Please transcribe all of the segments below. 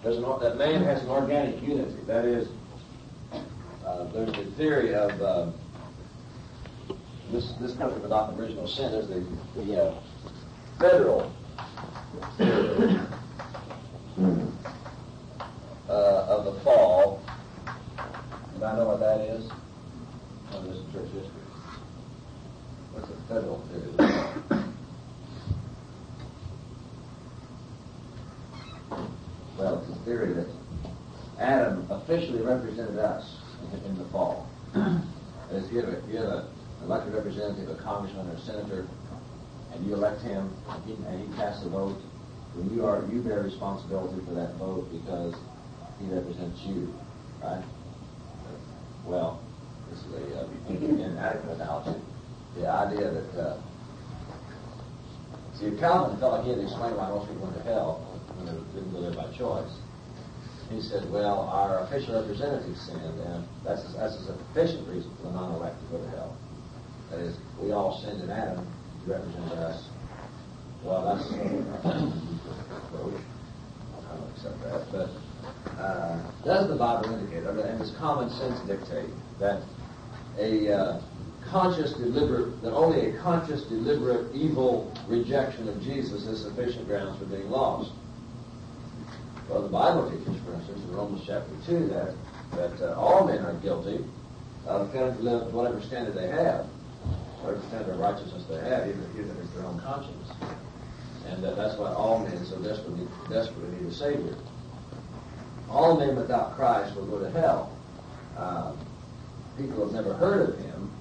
that man has an organic unity. That is, there's the theory of this comes from the doctrine of original sin. There's the federal theory of the fall. Do I know what that is? Oh, this is church history. What's the federal theory of the fall? Well, it's a theory that Adam officially represented us in the fall. As you have an elected representative, a congressman or a senator, and you elect him, and he casts a vote, then you bear responsibility for that vote because he represents you, right? Well, this is an inadequate analogy. The idea that Calvin felt like he had to explain why most people went to hell when they didn't go there by choice. He said, well, our official representatives sinned, and that's a sufficient reason for the non-elect to go to hell. That is, we all sinned in Adam, he represented us. Well, that's approach. I don't accept that. But does the Bible indicate, and does common sense dictate, that only a conscious, deliberate, evil rejection of Jesus is sufficient grounds for being lost? Well, the Bible teaches, for instance, in Romans chapter 2, that all men are guilty of failing to live whatever standard they have, whatever standard of righteousness they have, even if it's their own conscience. And that's why all men so desperately need a Savior. All men without Christ will go to hell. People have never heard of him.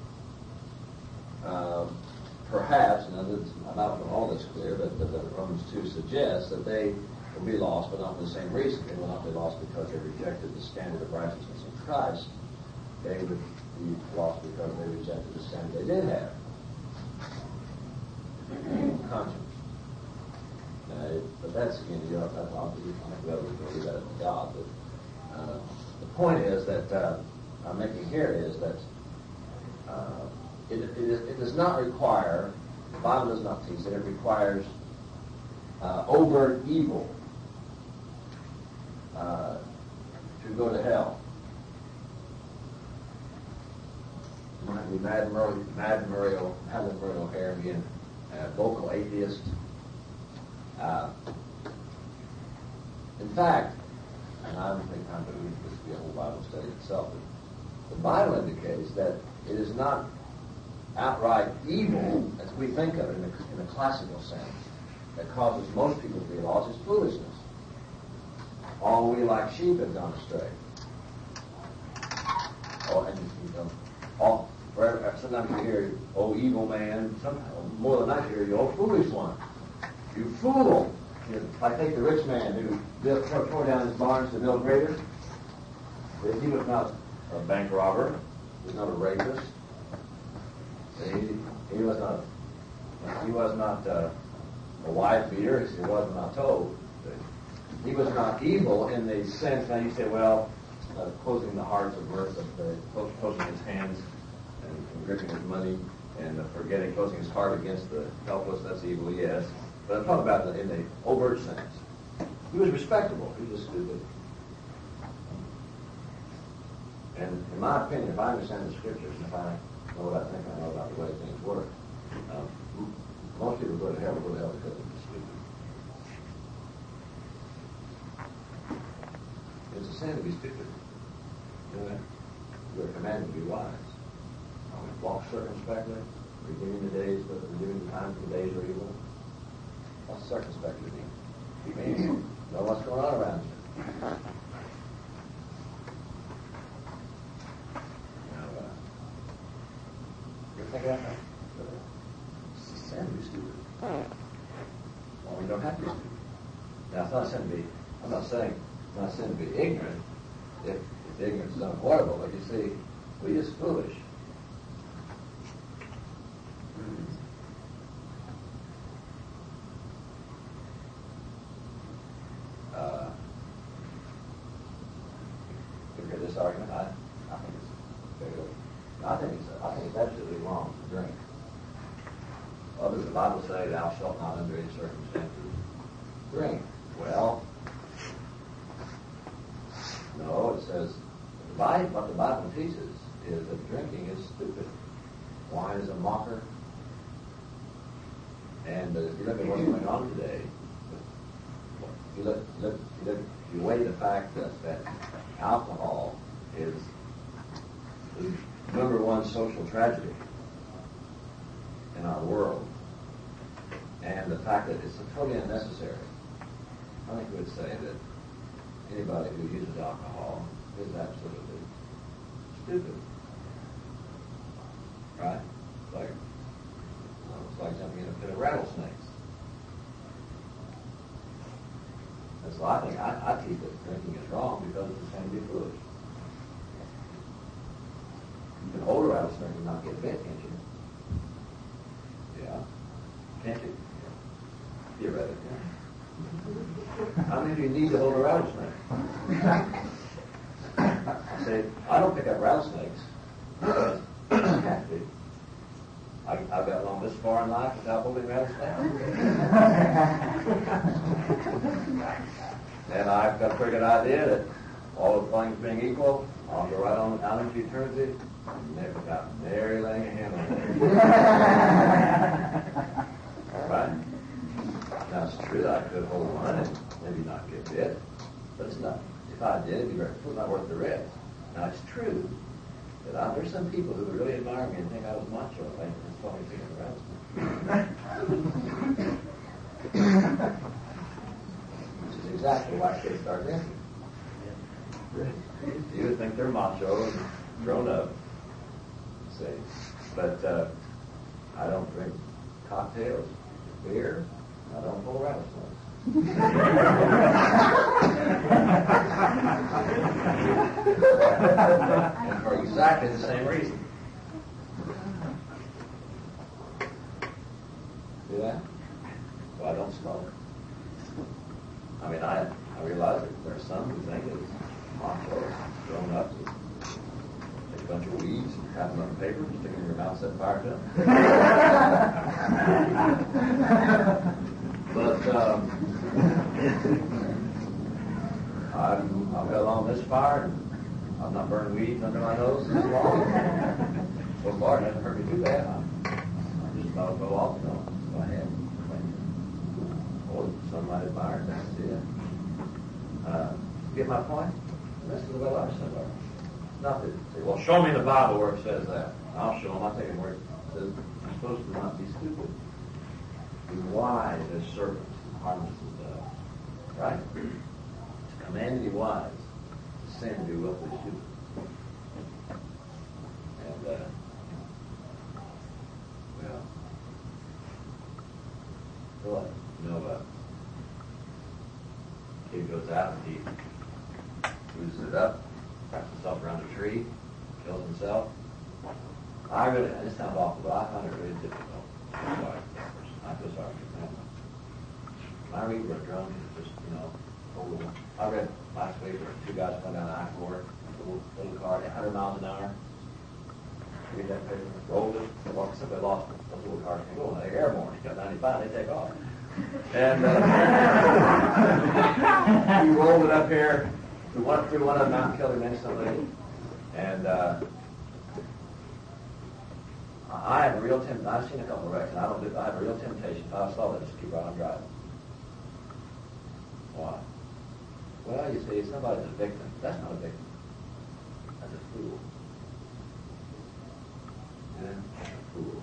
Perhaps, and I'm not all this clear, but Romans 2 suggests that they will be lost, but not for the same reason. They will not be lost because they rejected the standard of righteousness in Christ. They would be lost because they rejected the standard they did have. Conscience. But that's, again, that's obviously leave that to God. But the point is that I'm making here is that it does not require, the Bible does not teach that it requires overt evil to go to hell. You don't have to be Helen Murray O'Hare, being a vocal atheist. In fact, and I don't think I'm going to read this to be a whole Bible study itself, but the Bible indicates that it is not outright evil, as we think of it in a classical sense, that causes most people to be lost. Is foolishness. All we like sheep have gone astray. Sometimes you hear, "Oh, evil man." More than that, you hear, "Oh, foolish one. You fool." Like take the rich man who tore down his barns to build greater. He was not a bank robber. He was not a rapist. He was not a wife beater. He was not told. He was not evil in the sense. Now you say, well, closing the hearts of mirth, closing his hands and gripping his money and closing his heart against the helpless. That's evil, yes. But I'm talking about in the overt sense. He was respectable. He was stupid. And in my opinion, if I understand the Scriptures and if I know what I think I know about the way things work, most people go to hell because they're stupid. It's a sin to be stupid. You know that? You're commanded to be wise. Walk circumspectly, redeeming the days, but redeeming the times when the days are evil. What's circumspectly mean? It means know what's going on around you. You ever think about that? It's a sin to be stupid. Well, we don't have to be stupid. Now, it's not a sin to be. I'm not saying it's not a sin to be ignorant. If ignorance is unavoidable, but you see, we just foolish. You hear this argument? I think it's absolutely wrong to drink. Others, the Bible say, "Thou shalt not under any circumstances drink." Well, what the Bible teaches is that drinking is stupid. Wine is a mocker. And if you look at what's going on today, you weigh the fact that alcohol is the number one social tragedy in our world, and the fact that it's totally unnecessary. I think we would say that anybody who uses alcohol is absolutely stupid. Right? It's like jumping in a pit of rattlesnakes. And so I think I teach that drinking is wrong because it's the same to be foolish. You can hold a rattlesnake and not get bit, can't you? Yeah. Can't you? Theoretically. How many do you need to hold a rattlesnake? I say, I don't pick up rattlesnakes because I have to. I've got along this far in life without holding rattlesnakes. And I've got a pretty good idea that all the things being equal, I'll go right on out into eternity and never got nary laying a hand on it. Right? Now, it's true that I could hold one and maybe not get bit, but it's not. If I did, it'd be not worth the risk. Now, it's true that there's some people who would really admire me and think I was macho if I just told me around. Which is exactly why kids start drinking. You would think they're macho and grown up, say. But I don't drink cocktails, beer. I don't pull rattlesnakes. And for exactly the same reason. See that? So I don't smoke. I mean, I realize that there are some who think it's macho, grown up, take a bunch of weeds and wrap them up in paper and stick them in your mouth, set fire to them. But I've got along this fire, and I've not burned weeds under my nose this long. So far, it hasn't hurt me too bad. I just about to go off, so I had. Or sunlight admired, that's it. Get my point? That's the way I somewhere. Not that, well, show me in the Bible where it says that. I'll show them. I'll take it where it says you're supposed to not be stupid. Be wise as serpents, harmless as doves. Right? It's a command to be wise. It's a sin to be willfully stupid. And, well, kid goes out and he uses it up, wraps himself around a tree, kills himself. This sounds awful, but I find it really difficult. I feel sorry for the family. I read where drunk is just, I read last week where two guys went down the I-4, little car at 100 miles an hour. Read that paper, rolled it, somebody lost it. Those little cars can go, they're airborne. You got 95, they take off. And he rolled it up here, through one of them out and killed him instantly. And I have a real temptation. I've seen a couple of wrecks, and I have a real temptation. If I saw that, just keep right on driving. Why? Well, you see, somebody's a victim. That's not a victim. That's a fool. And a fool.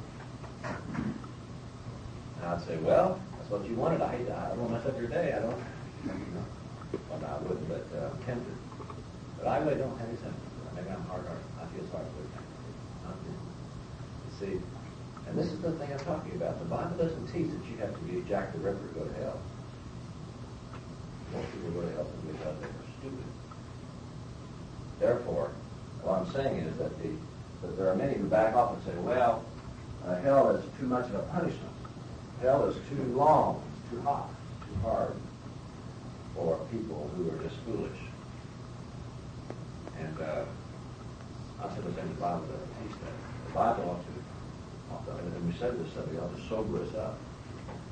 And I'd say, well, that's what you wanted. I don't want to mess up your day. I don't. Well, no, I wouldn't, but I'm tempted. But I really don't have any symptoms. Maybe I'm hard-hearted. I feel sorry for you. You see, and this is the thing I'm talking about. The Bible doesn't teach that you have to be Jack the Ripper to go to hell. Most people go to hell because they were stupid. Therefore, what I'm saying is that there are many who back off and say, well, hell is too much of a punishment. Hell is too long, too hot, too hard for people who are just foolish. And I said the same the Bible doesn't teach that. The Bible ought to, and we said this, that we ought to sober us up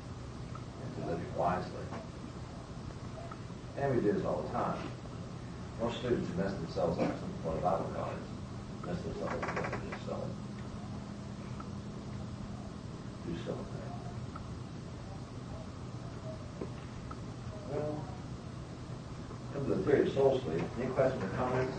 and to live wisely. And we do this all the time. Most students who mess themselves up, what I would call it, mess themselves up because they just sell it. Do something. Well, come to the theory of soul sleep. Any questions or comments?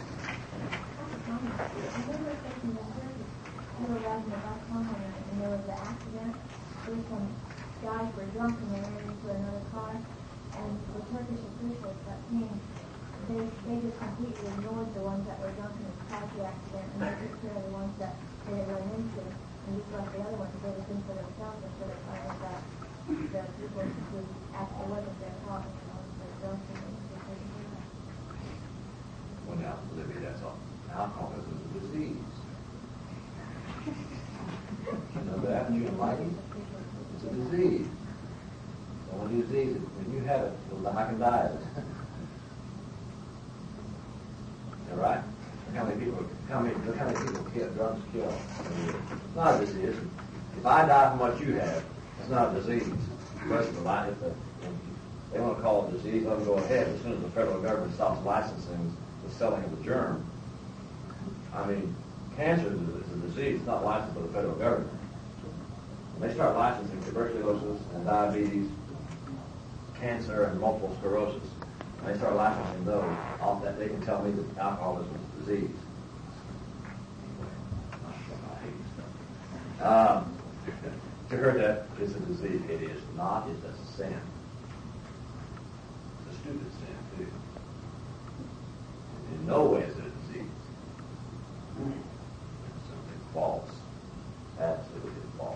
We were riding a bus somewhere, and there was an accident. There were some guys were drunk and they ran into another car, and the Turkish officials that came, they just completely ignored the ones that were drunk and caused the accident, and they took care of the ones that they had run into, and just left the other ones to go to think for themselves until they found out that the people who actually wasn't their fault, and the ones that were drunk and they were taken care of. Well, now, Olivia, that's all. Alcoholism is a disease. You know that? You don't like it? It's a disease. So when you disease it, when you have it, you'll die and die of it. All right? Look how many people kill, drugs kill. It's not a disease. If I die from what you have, it's not a disease. The rest of the life, if they want to call it a disease, let them go ahead. As soon as the federal government stops licensing the selling of the germ, I mean, cancer is a disease. It's not licensed by the federal government. When they start licensing tuberculosis and diabetes, cancer and multiple sclerosis, when they start licensing those, all that they can tell me that alcoholism is a disease. To her, that is a disease. It is not. It's a sin. It's a stupid sin, too. In no way is it a disease. It's something false. Absolutely false.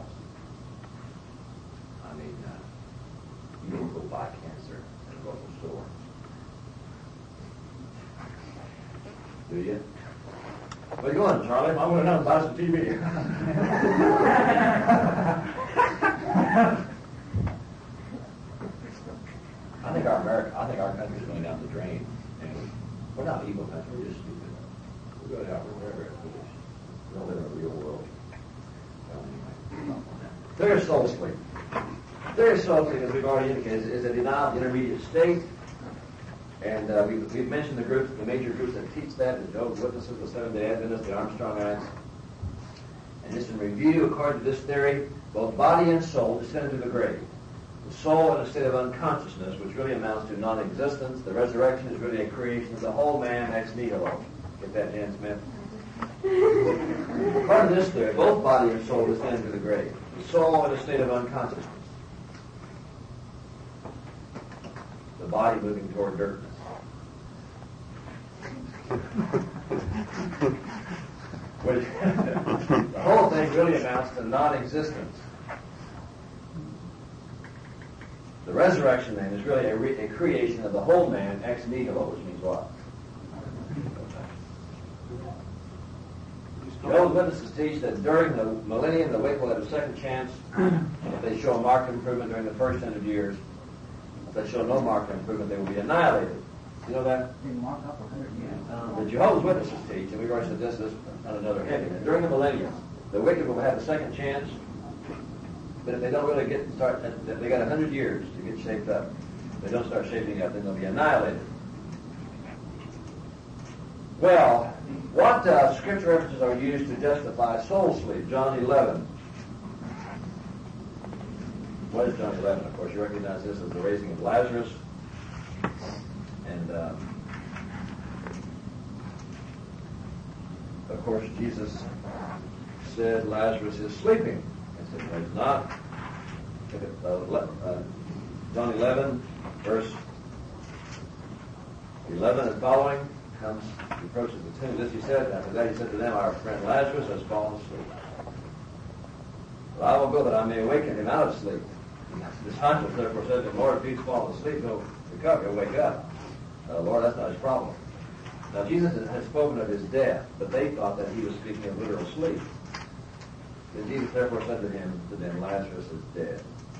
I mean, you don't go buy cancer in a local store. Do you? Where you going, Charlie? I'm going down and buy some TV. I think our country's going down the drain. And we're not an evil country. We're just stupid. We're going out very, very foolish. We don't live in a real world. There is soul sleep. There is soul sleep, as we've already indicated, is a denial of the intermediate state. And we've mentioned the groups, the major groups that teach that, the Jehovah's Witnesses, the Seventh-day Adventists, the Armstrongites. And just in review, according to this theory, both body and soul descend to the grave. The soul in a state of unconsciousness, which really amounts to non-existence. The resurrection is really a creation of the whole man ex nihilo. Get that, Jan Smith? According to this theory, both body and soul descend to the grave. The soul in a state of unconsciousness. The body moving toward darkness. The whole thing really amounts to non-existence. The resurrection, then, is really a creation of the whole man ex nihilo, which means what? Jehovah's Witnesses teach that during the millennium, the wicked will have a second chance if they show a marked improvement during the first 100 years. If they show no marked improvement, they will be annihilated. You know that? They mark up 100 years. The Jehovah's Witnesses teach, and we've already said this on another heading, that during the millennium, the wicked will have a second chance, but if they don't really they got 100 years to get shaped up. If they don't start shaping up, then they'll be annihilated. Well, what scripture references are used to justify soul sleep? John 11. What is John 11? Of course, you recognize this as the raising of Lazarus. And, of course, Jesus said Lazarus is sleeping. I said, no, he's not. John 11, verse 11 and following, he approaches the tomb. This he said, after that he said to them, our friend Lazarus has fallen asleep. Well, I will go that I may awaken him out of sleep. The disciples therefore said to him, Lord, if he's fallen asleep, he'll recover, he'll wake up. Lord, that's not his problem. Now, Jesus had spoken of his death, but they thought that he was speaking of literal sleep. Then Jesus therefore said to them, Lazarus is dead.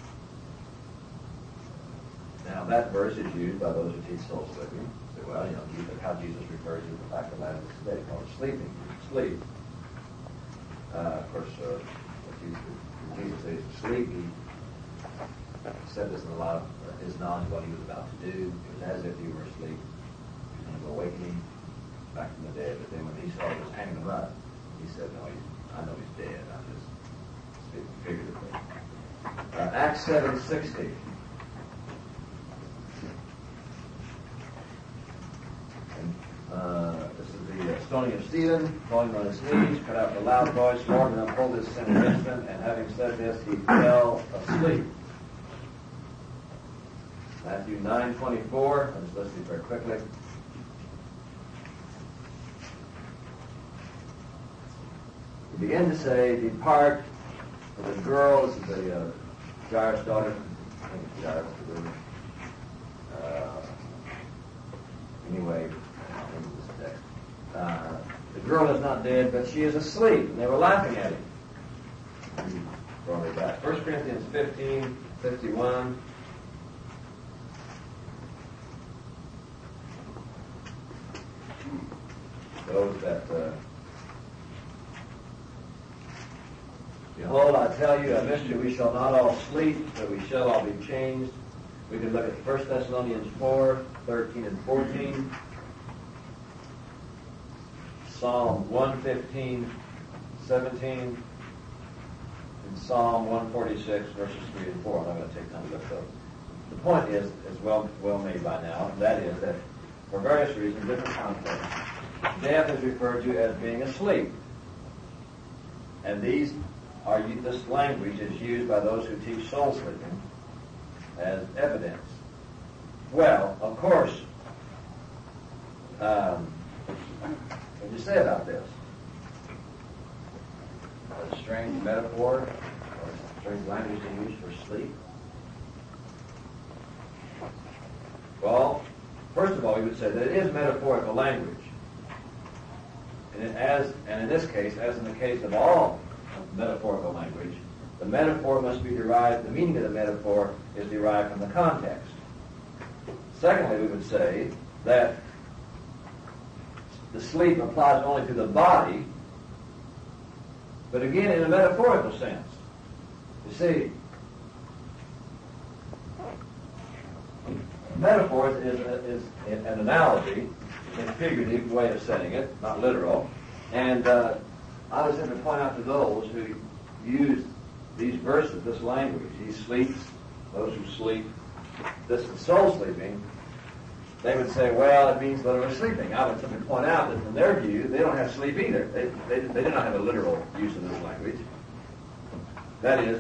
Now, that verse is used by those who teach soul sleeping. Say, well, how Jesus refers to the fact that Lazarus is dead. He calls it sleeping, sleep. Of course, when Jesus says sleep, he said this in a lot of his knowledge of what he was about to do. It was as if he were asleep. He was going to awaken him. said, no, I know he's dead. I'm just speaking figuratively. Acts 7:60. This is the stoning of Stephen, falling on his knees, cried out with a loud voice, Lord, and uphold his sin against him. And having said this, he fell asleep. Matthew 9:24. I'm just listening very quickly. He began to say, depart for the girl. This is the Jairus' daughter. I think it's Jairus. Anyway, the girl is not dead, but she is asleep. And they were laughing at him. Brought it back. 1 Corinthians 15:51. Those that, behold, I tell you a mystery, we shall not all sleep, but we shall all be changed. We can look at 1 Thessalonians 4:13 and 14. Psalm 115:17, and Psalm 146, verses 3 and 4. I'm not going to take time to look those. The point is well made by now, and that is that for various reasons, different contexts, death is referred to as being asleep. And this language is used by those who teach soul sleeping as evidence. Well, of course, what do you say about this? A strange metaphor or strange language to use for sleep? Well, first of all, we would say that it is metaphorical language. And in this case, as in the case of all metaphorical language, the metaphor must be derived, the meaning of the metaphor is derived from the context. Secondly, we would say that the sleep applies only to the body, but again in a metaphorical sense. You see, metaphor is an analogy, a figurative way of saying it, not literal. And I was going to point out to those who use these verses, this language, he sleeps, those who sleep, this is soul sleeping, they would say, well, it means literally sleeping. I would simply point out that from their view, they don't have sleep either. They do not have a literal use of this language. That is,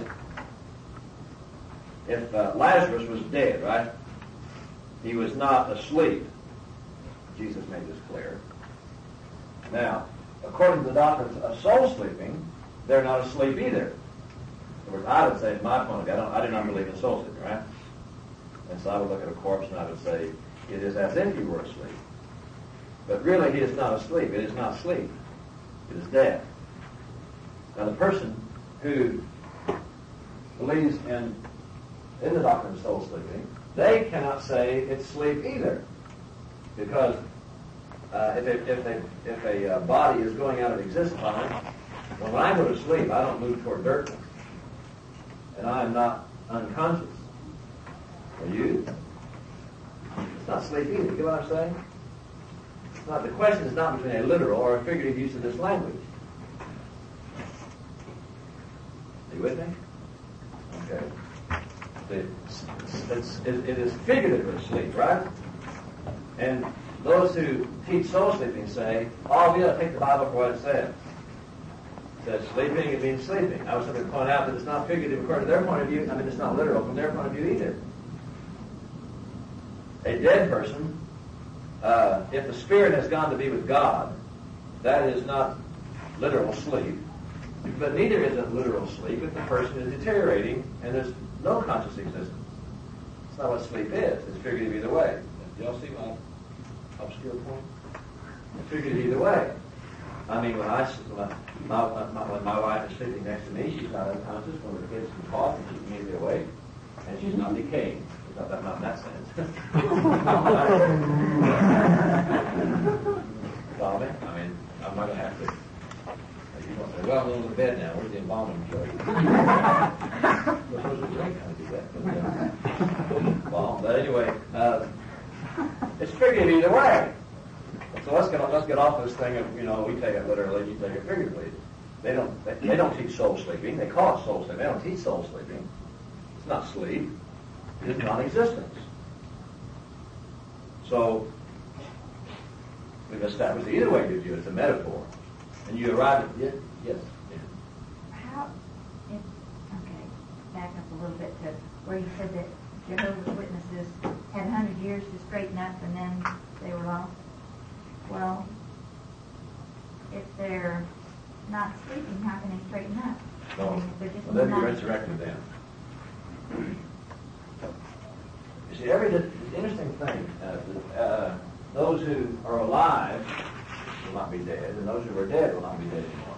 if Lazarus was dead, right? He was not asleep. Jesus made this clear. Now, according to the doctrines of soul sleeping, they're not asleep either. In other words, I would say, from my point of view, I do not believe in soul sleeping, right? And so I would look at a corpse and I would say, it is as if he were asleep. But really, he is not asleep. It is not sleep. It is death. Now, the person who believes in the doctrine of soul sleeping, they cannot say it's sleep either. Because if a body is going out of existence on it, when I go to sleep, I don't move toward dirt. And I am not unconscious. Are you? It's not sleep either. You get what I'm saying? The question is not between a literal or a figurative use of this language. Are you with me? Okay. It is figurative sleep, right? And those who teach soul sleeping say, oh, we got to take the Bible for what it says. It says sleeping, it means sleeping. I was going to point out that it's not figurative according to their point of view. I mean, it's not literal from their point of view either. A dead person, if the spirit has gone to be with God, that is not literal sleep. But neither is it literal sleep if the person is deteriorating and there's no conscious existence. It's not what sleep is. It's figurative either way. Do y'all see my obscure point? It's figurative either way. I mean, when my wife is sleeping next to me, she's not unconscious. When the kids can cough, and she's immediately awake, and she's not decaying. Not in that sense. Follow me? I mean, I'm not going to have to. You won't say, well, I'm going to bed now. Where's the embalming joke? We're supposed to drink how to do that. But anyway, it's figurative either way. So let's get off this thing of, we take it literally, you take it figuratively. They don't teach soul sleeping. They call it soul sleeping. They don't teach soul sleeping. It's not sleep. It's non-existence. So we've established either way you view it, it's a metaphor. And you arrive at it. Yes. Okay, back up a little bit to where you said that Jehovah's Witnesses had 100 years to straighten up and then they were lost. Well, if they're not sleeping, how can they straighten up? No. I mean, if they're just Well, they'll be not- resurrected then. You see, the interesting thing, those who are alive will not be dead, and those who are dead will not be dead anymore.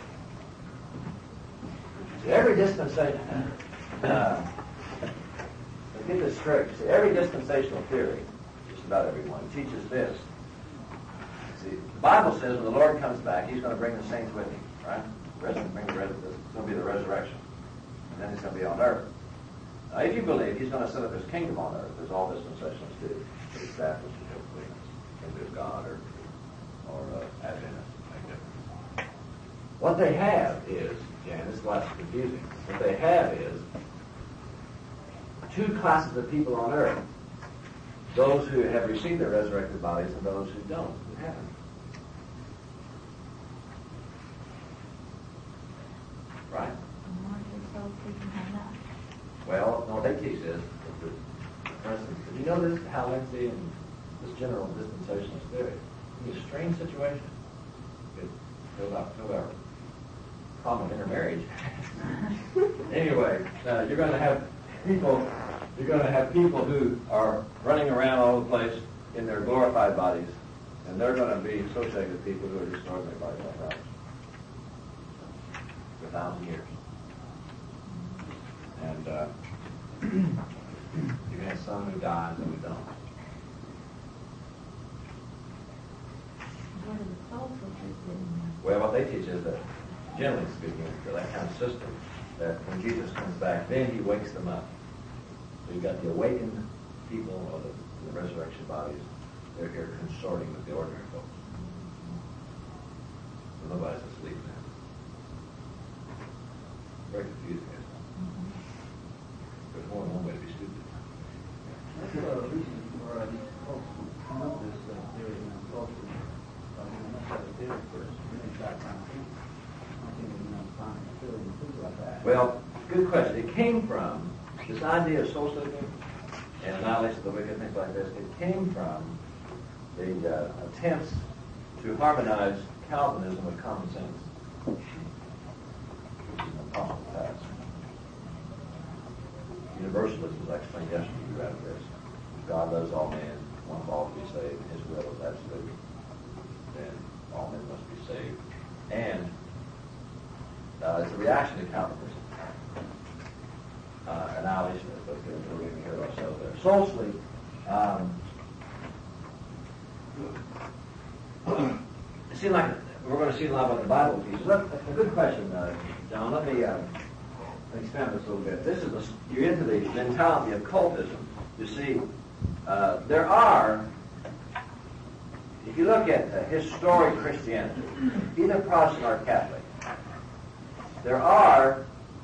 See, every dispensation, let's get this straight. See, every dispensational theory, just about everyone, teaches this. See, the Bible says when the Lord comes back, He's going to bring the saints with Him, right? It's going to be the resurrection, and then He's going to be on earth. Now, if you believe He's going to set up His kingdom on earth, as all dispensationalists do, to establish the kingdom of God or Adventists, make difference. What they have is, Jan, this is why it's confusing. What they have is two classes of people on earth: those who have received their resurrected bodies and those who don't, who haven't. Right? Well, no, what they teach is, for instance, did you know this, Hal Lindsey and this general dispensationalist theory? It's a strange situation. It filled out problem of intermarriage. Anyway, you're going to have people who are running around all over the place in their glorified bodies, and they're going to be associated with people who are just ordinary bodies like ours for 1,000 years. And you're going to have some who die and some who don't. What are the soul switchers doing? Well, what they teach is that, generally speaking, for that kind of system, that when Jesus comes back, then He wakes them up. So you've got the awakened people, or the resurrection bodies, they're here consorting with the ordinary folks. So nobody's asleep now. Very confusing, isn't it? There's more than one way to be stupid. That's the reason for these folks who come up with this theory in culture. I mean, I must have a theory first. Really try to find things. I think we're going to find a theory and things like that. Well, good question. It came from this idea of soul sleeping and annihilation of the wicked, things like this. It came from the attempts to harmonize Calvinism with common sense, which is an impossible task. Universalism, as I explained yesterday, you read this. God loves all men, wants all to be saved, His will is absolute. Then all men must be saved. And it's a reaction to Calvinism. Annihilation is what we're going to hear ourselves there. Soul sleep. It seems like we're going to see a lot about the Bible teaches. That's a good question, John. Let me expand this a little bit. You're into the mentality of cultism. You see, there are, if you look at historic Christianity, either Protestant or Catholic, there are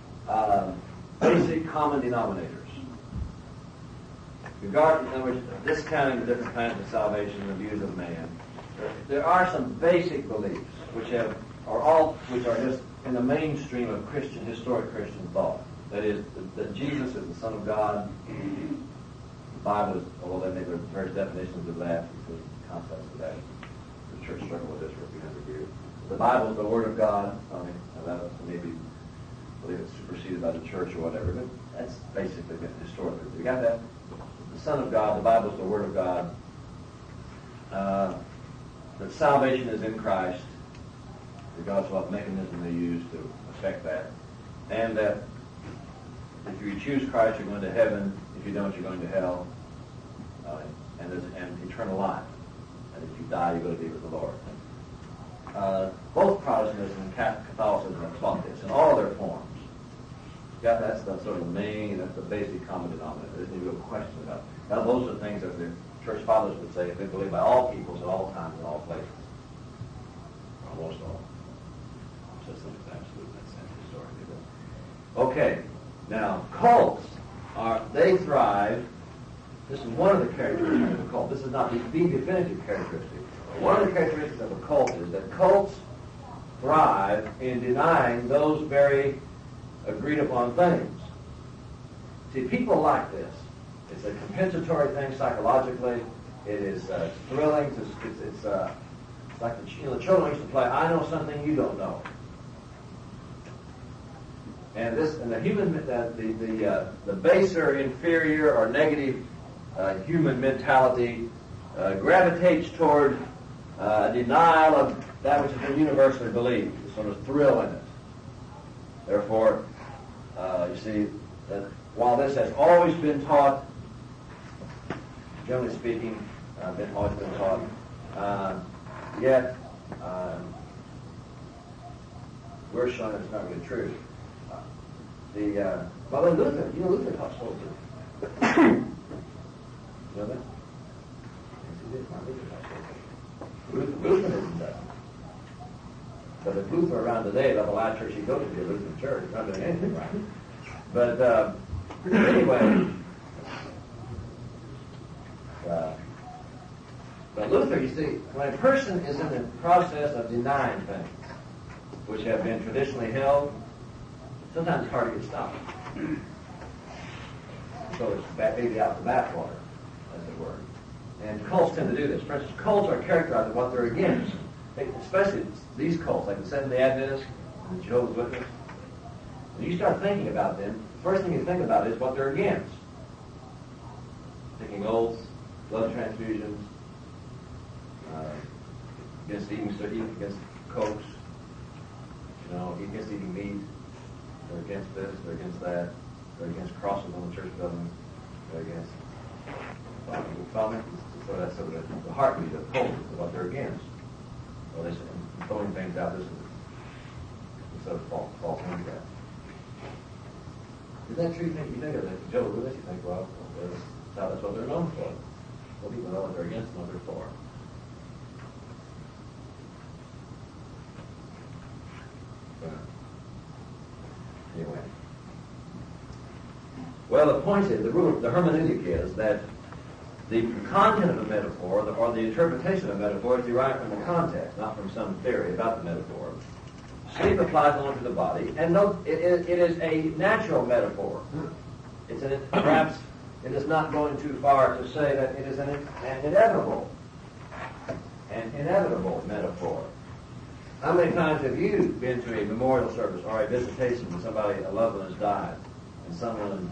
basic common denominators. In other words, discounting the different kinds of salvation and the views of man, there are some basic beliefs which are just in the mainstream of historic Christian thought. That is, that Jesus is the Son of God. The Bible is, although they make various definitions of that, because concepts of that. The church struggled with this for a few hundred years. The Bible is the Word of God. I mean, that maybe believe it's superseded by the church or whatever, but that's basically been historically. You got that? The Son of God, the Bible is the Word of God. That salvation is in Christ, regardless of what mechanism they use to affect that. And that if you choose Christ, you're going to heaven. If you don't, you're going to hell. And eternal life. And if you die, you go to be with the Lord. Both Protestantism and Catholicism have taught this in all their forms. Yeah, that's the sort of main, that's the basic common denominator. There's no real question about it. Now, those are the things that the church fathers would say if they believe by all peoples at all times in all places. Almost all. Just like that. cults they thrive. This is one of the characteristics of a cult. This is not the definitive characteristic. One of the characteristics of a cult is that cults thrive in denying those very agreed upon things. See, people like this. It's a compensatory thing psychologically. It is thrilling. It's like the children used to play, I know something you don't know. And the human, the baser, inferior, or negative human mentality gravitates toward denial of that which has been universally believed. There's sort of thrill in it. Therefore, you see that while this has always been taught, generally speaking, always been taught, yet we're showing that it's not really true. Well, Luther taught soul sleeping. You know that? Yes, he did. Martin Luther taught soul sleeping. Lutheranism does. But if Luther around today, the last church he go to be a Lutheran church, not doing anything right. But anyway, but Luther, you see, when a person is in the process of denying things which have been traditionally held, sometimes it's hard to get stopped. So it's baby out the bathwater, as it were. And cults tend to do this. For instance, cults are characterized by what they're against. Especially these cults, like the Seventh-day Adventists and the Jehovah's Witnesses. When you start thinking about them, the first thing you think about is what they're against. Taking oaths, blood transfusions, against against cokes, against eating meat. They're against this, they're against that, they're against crosses on the church buildings, they're against so that's sort of the heartbeat of cults is what they're against. So they're throwing things out, this is sort of false into that. Is that true? You think of it, Jehovah's Witnesses, you think, well, that's what they're known for. Well, people know what they're against and what they're for. Anyway. Well, the point is, the hermeneutic is that the content of a metaphor, or the interpretation of a metaphor, is derived from the context, not from some theory about the metaphor. Sleep applies only to the body, and note, it is a natural metaphor. Perhaps it is not going too far to say that it is an inevitable metaphor. How many times have you been to a memorial service or a visitation when somebody, a loved one, has died, and someone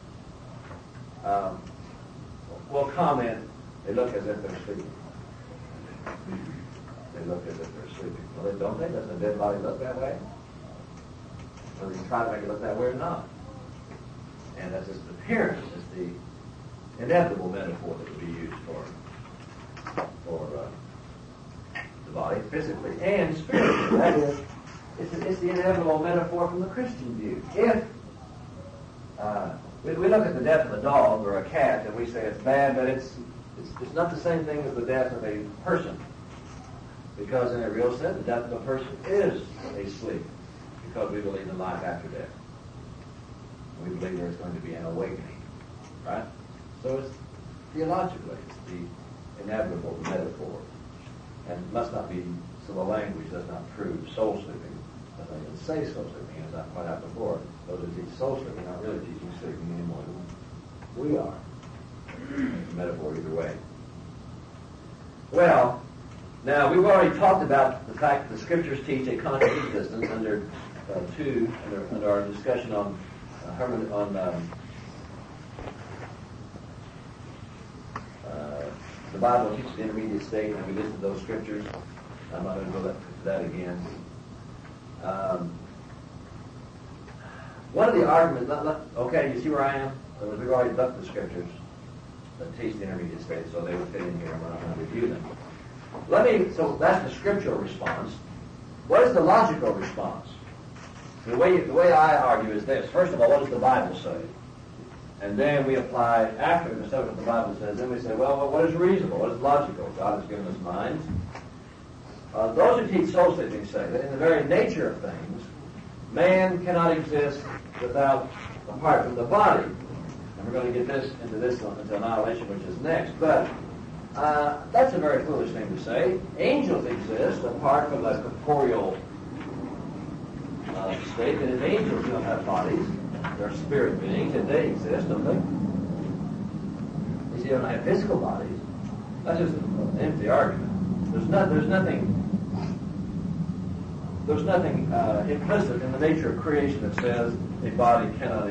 will comment, they look as if they're sleeping. They look as if they're sleeping. Well, don't they? Doesn't a dead body look that way? So you can try to make it look that way or not. And that's just appearance, is the inevitable metaphor that would be used for the body, physically and spiritually. That is, it's the inevitable metaphor from the Christian view. If we look at the death of a dog or a cat and we say it's bad, but it's not the same thing as the death of a person. Because in a real sense, the death of a person is a sleep. Because we believe in life after death. We believe there's going to be an awakening. Right? So it's theologically, it's the inevitable metaphor. And it must not be, so the language does not prove soul sleeping. Does not even say soul sleeping, as I pointed out before. Those who teach soul sleeping are not really teaching sleeping any more than we are. It's a metaphor either way. Well, now we've already talked about the fact that the Scriptures teach a conscious existence under our discussion on the Bible teaches the intermediate state, and we listed those Scriptures. I'm not going to go to that again. One of the arguments, okay, you see where I am? We've already left the Scriptures that teach the intermediate state, so they would fit in here, and we're not going to review them. So that's the scriptural response. What is the logical response? The way I argue is this. First of all, what does the Bible say? And then we apply, after we study what the Bible says, then we say, well, what is reasonable? What is logical? God has given us minds. Those who teach soul sleeping say that in the very nature of things, man cannot exist without apart from the body. And we're going to get into this until annihilation, which is next. But that's a very foolish thing to say. Angels exist apart from the corporeal state. And if angels don't have bodies, they're spirit beings, and they exist, don't they? You see, they don't have physical bodies. That's just an empty argument. There's nothing implicit in the nature of creation that says a body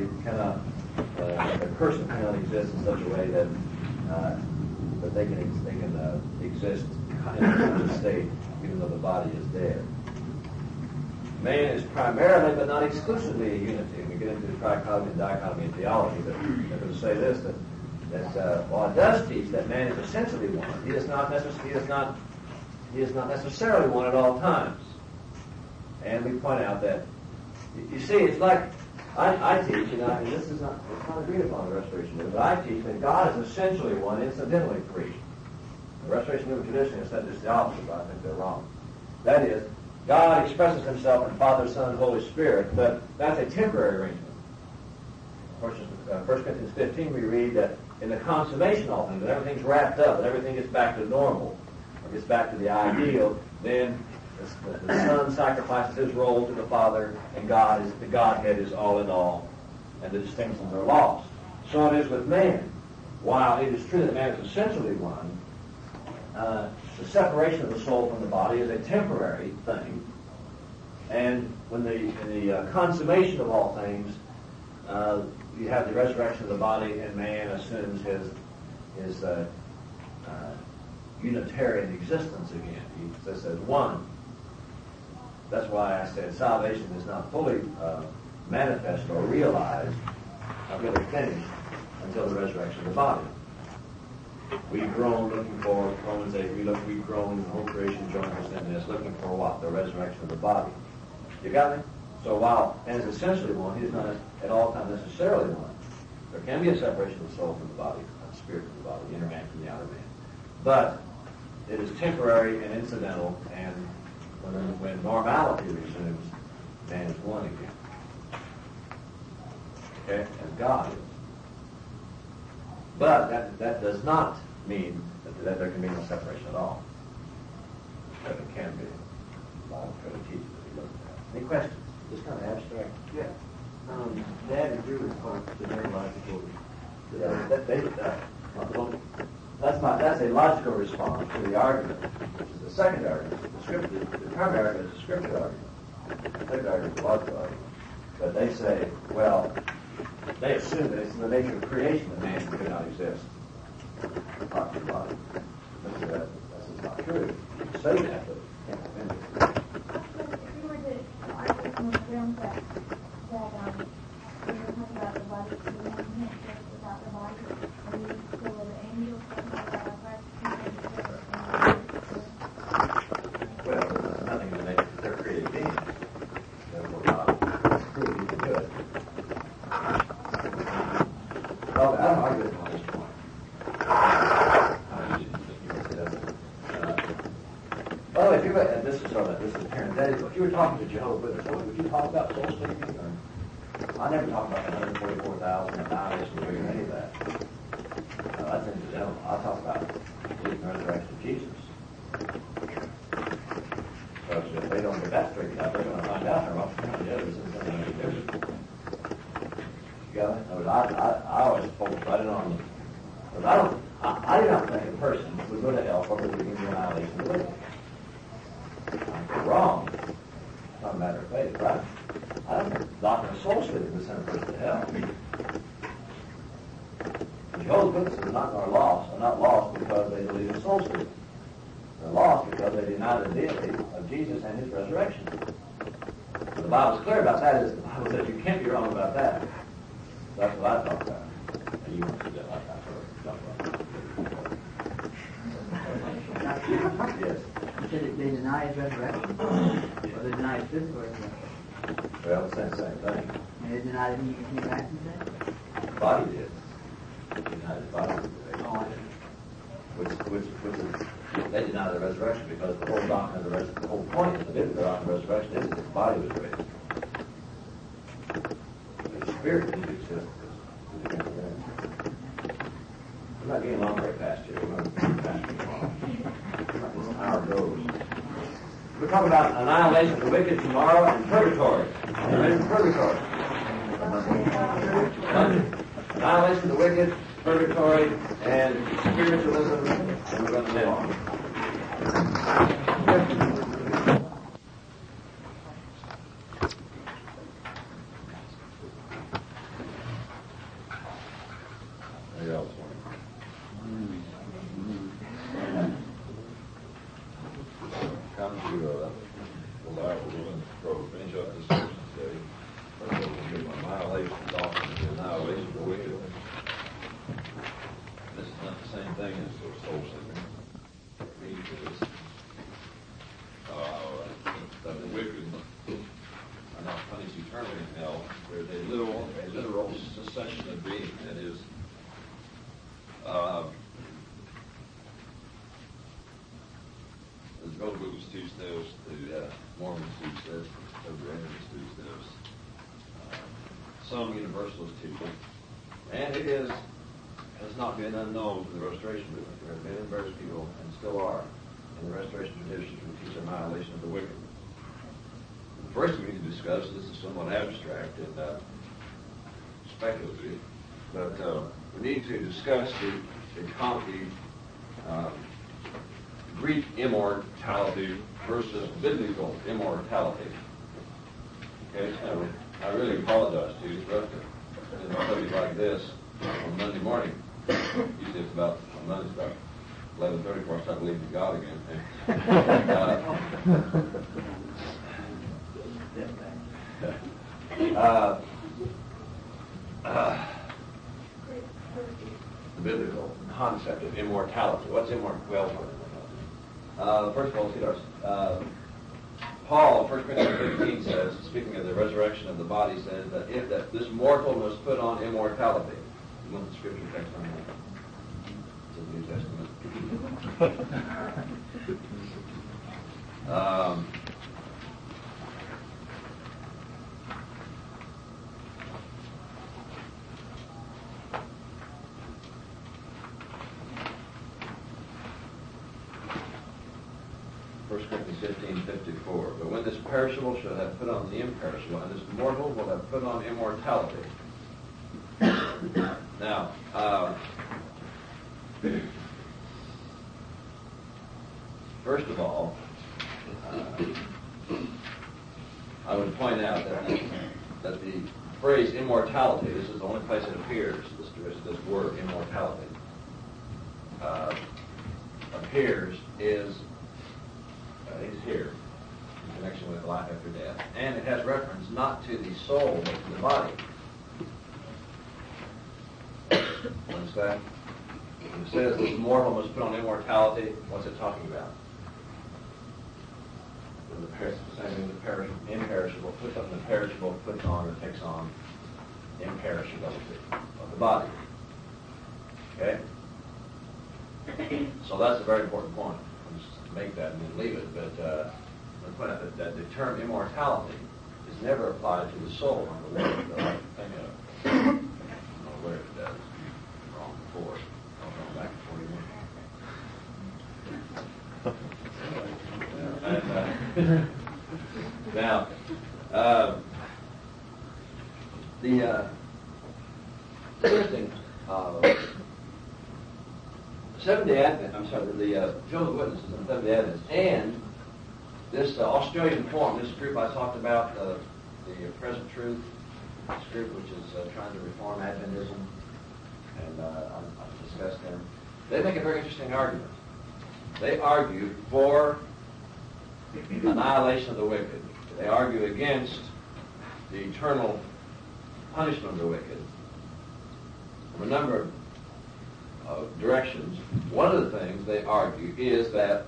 a person cannot exist in such a way that they can exist in a conscious state, even though the body is dead. Man is primarily, but not exclusively, a unity. We get into the trichotomy and dichotomy in theology, but I'm going to say this, that while it does teach that man is essentially one, he is not necessarily one at all times. And we point out that, you see, it's like, I teach, and this is not agreed upon in the Restoration Movement, but I teach that God is essentially one, incidentally three. The Restoration Movement tradition has said just the opposite, but I think they're wrong. That is, God expresses himself in Father, Son, and Holy Spirit, but that's a temporary arrangement. Of course, in 1 Corinthians 15 we read that in the consummation of all things, when everything's wrapped up and everything gets back to normal, or gets back to the ideal, then the Son sacrifices his role to the Father, and the Godhead is all in all, and the distinctions are lost. So it is with man. While it is true that man is essentially one, the separation of the soul from the body is a temporary thing, and when in the consummation of all things, you have the resurrection of the body, and man assumes his Unitarian existence again. He says as one. That's why I said salvation is not fully manifest or realized, not really finished, until the resurrection of the body. We groan looking for, Romans 8, we groan, the whole creation joins us in this, looking for what? The resurrection of the body. You got me? So while man is essentially one, he is not at all times necessarily one. There can be a separation of the soul from the body, the spirit from the body, the inner man from the outer man. But it is temporary and incidental, and when normality resumes, man is one again. Okay? As God is. But that does not mean that there can be no separation at all. But it can be. The Bible clearly teaches that he doesn't have. Any questions? Just kind of abstract. Yeah. That is your response to their logical. That's a logical response to the argument, which is the second argument. The primary argument is a scripture argument. The second argument is a logical argument. But they say, well, they assume that it's in the nature of creation that man could not exist apart from the body. That's just not true. You can say that, but it can't have any. If you were to argue from the ground that when you're talking about the body, you can't exist without the body, and you still with the angels, well, there's nothing in the nature that they're created beings. Therefore, God proved he can do it. Well, I don't argue with him on this point. Well, if you were, and this is parenthetical, if you were talking to Jehovah's Witnesses, would you talk about soul sleeping? I never talk about the 144,000 and annihilation or any of that. That's incidental. I talk about the resurrection of Jesus. Because if they don't get that straightened out, they're going to find out they're wrong. Yeah, this is going to make a difference. You got it? I always focus right on them. Because I do not think a person would go to hell for believing the annihilation of the wicked. I'm wrong. It's not a matter of faith, right? I don't think the doctrine of soul sleeping would send a person to hell. Jehovah's Witnesses are not lost because they believe in soul sleeping. They're lost because they deny the deity of Jesus and his resurrection. The Bible's clear about that. The Bible says you can't be wrong about that. That's what I talk about. And you want to do that like that. Yes. You said they deny his resurrection, or they deny his physical resurrection. Well, it's the same thing. And they deny that he came back from death? The body did. They denied his body. Which is, they deny the resurrection because the whole doctrine of the resurrection, the whole point of the doctrine of the resurrection is that his body was raised. spirit doesn't exist. We're not getting along very fast here. We're not getting fast tomorrow. This hour goes. We're talking about annihilation of the wicked tomorrow and purgatory. Purgatory. Annihilation of the wicked, purgatory, and spiritualism, and we're going to live on. Some universalist teaching, and it has not been unknown to the Restoration movement. There have been various people, and still are, in the Restoration tradition who teach annihilation of the wicked. The first we need to discuss, this is somewhat abstract and speculative, but we need to discuss the Greek immortality versus biblical immortality. Okay, so I really apologize to you for in a study like this on Monday morning. Usually it's about, on Monday it's about 11:30 before I start believing in God again. The biblical concept of immortality. What's immortality? Well, first of all, let's get our Paul, 1 Corinthians 15 says, speaking of the resurrection of the body, says that if that this mortal must put on immortality. You want the scripture text on that? It's the New Testament. 1 Corinthians 15:54. But when this perishable shall have put on the imperishable, and this mortal will have put on immortality. Now, first of all, I would point out that the phrase immortality, this is the only place it appears, this word immortality, appears is here in connection with life after death. And it has reference not to the soul, but to the body. Understand? When it says this mortal must put on immortality, what's it talking about? The same thing, the imperishable puts on the perishable, puts on or takes on imperishability of the body. Okay? So that's a very important point. Just make that and then leave it. But I'm going to point out that the term immortality is never applied to the soul on the word that I think of. I don't know where it does. Wrong before. I'll go back to 41. Now, the interesting Seventh-day Advent, the Jehovah's Witnesses and Seventh-day Adventists, and this Australian Forum, this group I talked about, the Present Truth, this group which is trying to reform Adventism, and I've discussed them. They make a very interesting argument. They argue for annihilation of the wicked. They argue against the eternal punishment of the wicked from a number of directions. One of the things they argue is that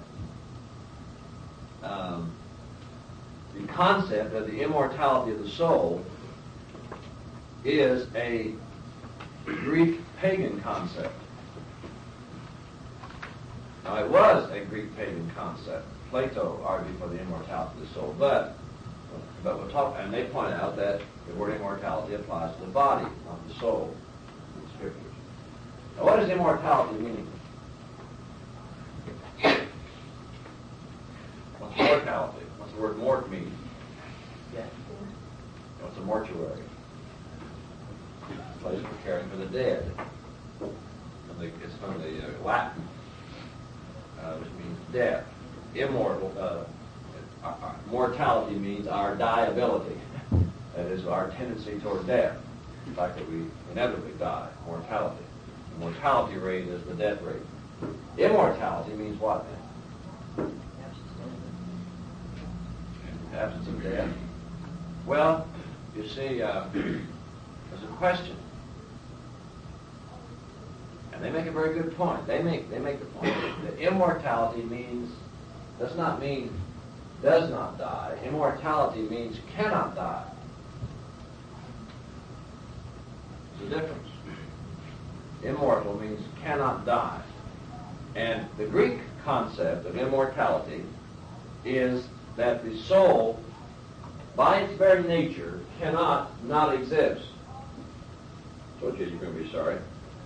the concept of the immortality of the soul is a Greek pagan concept. Now, it was a Greek pagan concept. Plato argued for the immortality of the soul, but But we'll talk, and they point out that the word immortality applies to the body, not the soul, in the Scriptures. Now, what does immortality mean? What's mortality? What's the word mort mean? Death. What's a mortuary? Place for caring for the dead. It's from the Latin, which means death. Immortal. Mortality means our dieability. That is, our tendency toward death. The fact that we inevitably die. Mortality. The mortality rate is the death rate. Immortality means what then? Absence of death. Well, you see, there's a question. And they make a very good point. They make the point that immortality does not mean does not die. Immortality means cannot die. There's a difference. Immortal means cannot die. And the Greek concept of immortality is that the soul, by its very nature, cannot not exist. So, you're going to be sorry.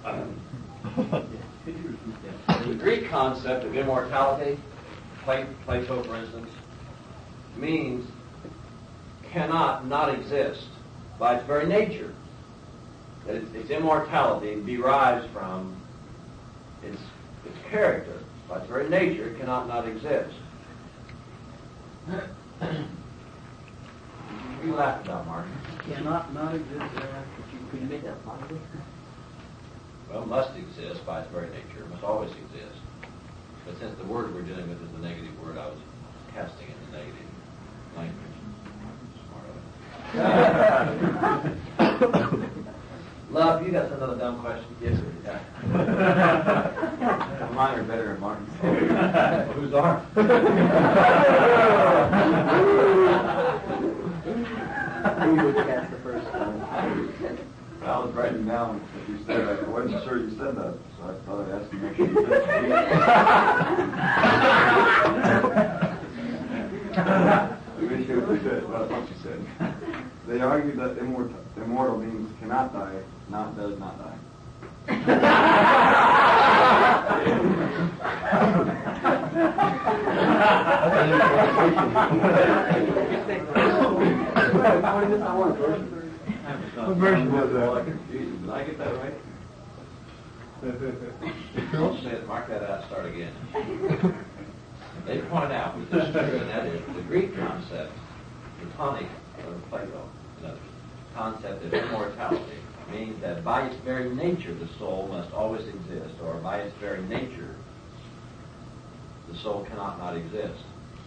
The Greek concept of immortality, Plato, for instance, means cannot not exist by its very nature. That its immortality derives from its character. By its very nature, it cannot not exist. You laughed about, Martin. Cannot not exist. Could you make that positive? Well, must exist by its very nature. Must always exist. But since the word we're dealing with is the negative word, I was casting in the negative language. Love, you got another dumb question? Yes, sir. Yeah. Mine are better than Martin's. Who's ours? You would cast the first one. I was writing down what you said. I wasn't sure you said that, so I thought I'd ask you what you said. You wish you would say what you said. They argue that immortal means cannot die, not does not die. What version was that? Did I get that right? Don't say it. Mark that out. Start again. They point out, which is true, and that is the Greek concept, Platonic, or Plato, another concept of immortality means that by its very nature the soul must always exist, or by its very nature the soul cannot not exist.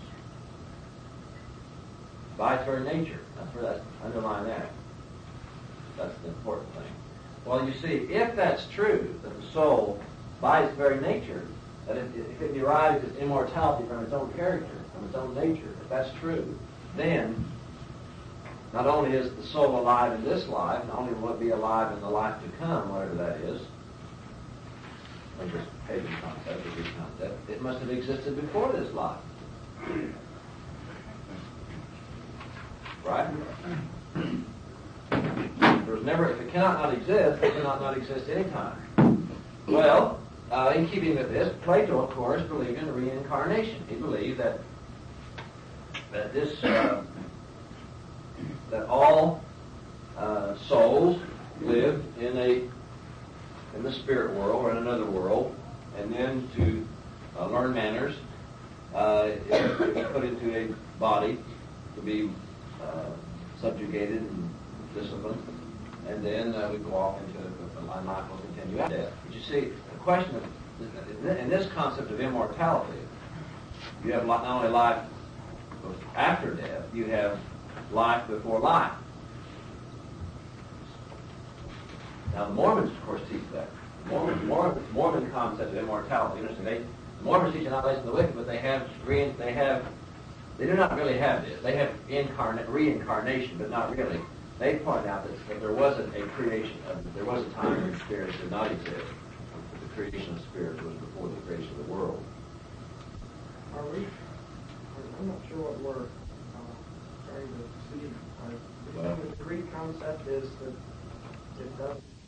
By its very nature. That's underline that. That's the important thing. Well, you see, if that's true, that the soul, by its very nature, that if it derives its immortality from its own character, from its own nature, if that's true, then not only is the soul alive in this life, not only will it be alive in the life to come, whatever that is, or this pagan concept, or Greek concept, it must have existed before this life. Right? There's never, if it cannot not exist, it cannot not exist anytime. Well, in keeping with this, Plato, of course, believed in reincarnation. He believed that all souls live in the spirit world or in another world, and then to learn manners, is put into a body to be subjugated and disciplined, and then we go off into the life will continue after death. But you see, the question of, in this concept of immortality, you have not only life after death, you have life before life. Now the Mormons, of course, teach that. The Mormon concept of immortality. The Mormons teach annihilation of the wicked, but they do not really have this. They have reincarnation, but not really. They point out that there wasn't a creation. There was a time when spirits did not exist. The creation of spirits was before the creation of the world. I'm not sure what we're trying to concept is that it does